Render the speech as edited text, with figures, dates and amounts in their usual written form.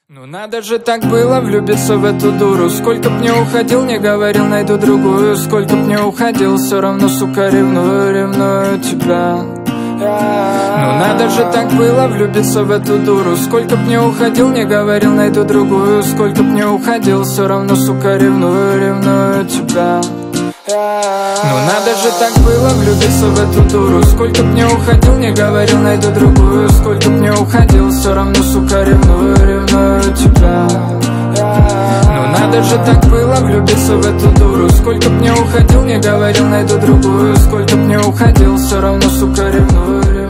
Ну надо же так было влюбиться в эту дуру. Сколько б не уходил, не говорил, найду другую. Сколько б не уходил, все равно, сука, ревную тебя. Ну надо же так было влюбиться в эту дуру. Сколько б не уходил, не говорил, найду другую. Сколько б не уходил, все равно, сука, ревную тебя. Ну надо же так было влюбиться в эту дуру. Сколько б не уходил, не говорил, найду другую. Сколько б не уходил, все равно, сука, ревную тебя. Ну надо же так было влюбиться в эту дуру. Сколько б не уходил, не говорил, найду другую. Сколько б не уходил, все равно, сука, ревную.